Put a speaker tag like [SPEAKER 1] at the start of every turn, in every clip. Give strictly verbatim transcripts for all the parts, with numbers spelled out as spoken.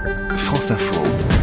[SPEAKER 1] France Info.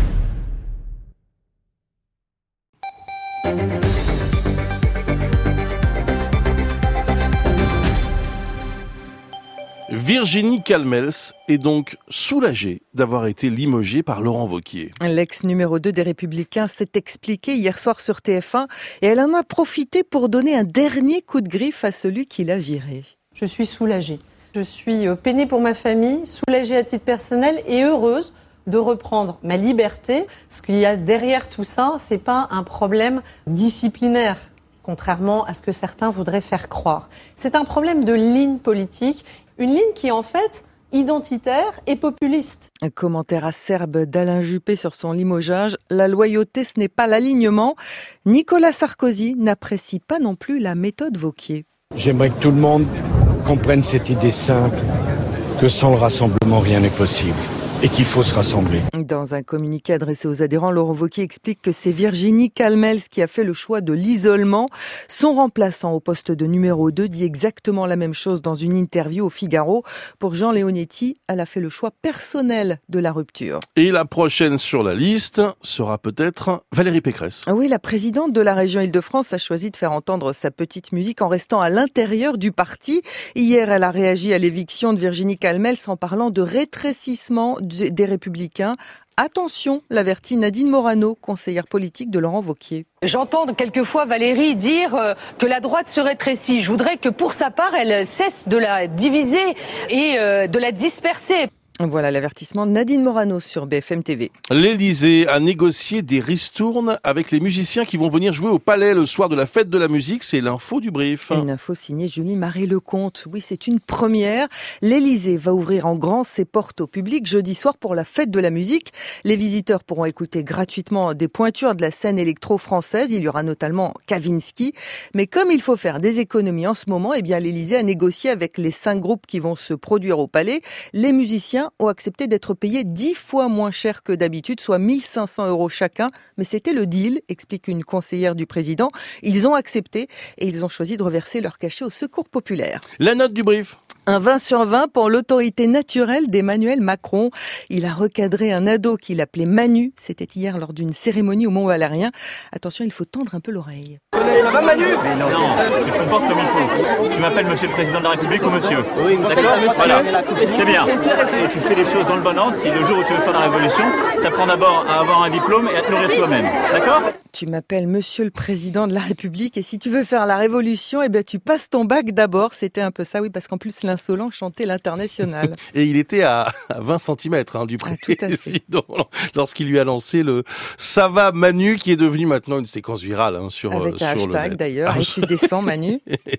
[SPEAKER 2] Virginie Calmels est donc soulagée d'avoir été limogée par Laurent Wauquiez.
[SPEAKER 3] L'ex numéro deux des Républicains s'est expliqué hier soir sur T F un et elle en a profité pour donner un dernier coup de griffe à celui qui l'a virée.
[SPEAKER 4] Je suis soulagée. Je suis peinée pour ma famille, soulagée à titre personnel et heureuse de reprendre ma liberté. Ce qu'il y a derrière tout ça, c'est pas un problème disciplinaire, contrairement à ce que certains voudraient faire croire. C'est un problème de ligne politique, une ligne qui est en fait identitaire et populiste.
[SPEAKER 3] Un commentaire acerbe d'Alain Juppé sur son limogeage. La loyauté, ce n'est pas l'alignement. Nicolas Sarkozy n'apprécie pas non plus la méthode Wauquiez.
[SPEAKER 5] J'aimerais que tout le monde comprenne cette idée simple, que sans le rassemblement, rien n'est possible. Et qu'il faut se rassembler.
[SPEAKER 3] Dans un communiqué adressé aux adhérents, Laurent Wauquiez explique que c'est Virginie Calmels qui a fait le choix de l'isolement. Son remplaçant au poste de numéro deux dit exactement la même chose dans une interview au Figaro. Pour Jean Leonetti, elle a fait le choix personnel de la rupture.
[SPEAKER 2] Et la prochaine sur la liste sera peut-être Valérie Pécresse.
[SPEAKER 3] Oui, la présidente de la région Île-de-France a choisi de faire entendre sa petite musique en restant à l'intérieur du parti. Hier, elle a réagi à l'éviction de Virginie Calmels en parlant de rétrécissement des Républicains. Attention, l'avertit Nadine Morano, conseillère politique de Laurent Wauquiez.
[SPEAKER 6] J'entends quelquefois Valérie dire que la droite se rétrécit. Je voudrais que pour sa part, elle cesse de la diviser et de la disperser.
[SPEAKER 3] Voilà l'avertissement de Nadine Morano sur B F M T V.
[SPEAKER 2] L'Élysée a négocié des ristournes avec les musiciens qui vont venir jouer au Palais le soir de la fête de la musique. C'est l'info du brief.
[SPEAKER 3] Une info signée Julie-Marie Lecomte. Oui, c'est une première. L'Élysée va ouvrir en grand ses portes au public jeudi soir pour la fête de la musique. Les visiteurs pourront écouter gratuitement des pointures de la scène électro-française. Il y aura notamment Kavinsky. Mais comme il faut faire des économies en ce moment, eh bien l'Élysée a négocié avec les cinq groupes qui vont se produire au Palais. Les musiciens ont accepté d'être payés dix fois moins cher que d'habitude, soit mille cinq cents euros chacun. Mais c'était le deal, explique une conseillère du président. Ils ont accepté et ils ont choisi de reverser leur cachet au secours populaire.
[SPEAKER 2] La note du brief.
[SPEAKER 3] Un vingt sur vingt pour l'autorité naturelle d'Emmanuel Macron. Il a recadré un ado qu'il appelait Manu. C'était hier lors d'une cérémonie au Mont-Valérien. Attention, il faut tendre un peu l'oreille.
[SPEAKER 7] Ça va Manu? Mais non, tu te comportes comme il faut. Tu m'appelles monsieur le président de la République ou monsieur. Oui, d'accord, voilà. C'est bien. Et tu fais les choses dans le bon ordre. Si le jour où tu veux faire la révolution, tu apprends d'abord à avoir un diplôme et à te nourrir toi-même. D'accord?
[SPEAKER 3] Tu m'appelles monsieur le président de la République et si tu veux faire la révolution, eh bien tu passes ton bac d'abord. C'était un peu ça, oui, parce qu'en plus l'insolent chantait l'international.
[SPEAKER 2] Et il était à vingt centimètres hein, du président ah, lorsqu'il lui a lancé le « Ça va Manu » qui est devenu maintenant une séquence virale hein, sur,
[SPEAKER 3] Avec
[SPEAKER 2] sur
[SPEAKER 3] un hashtag
[SPEAKER 2] le net.
[SPEAKER 3] d'ailleurs,
[SPEAKER 2] Ah,
[SPEAKER 3] et tu descends Manu.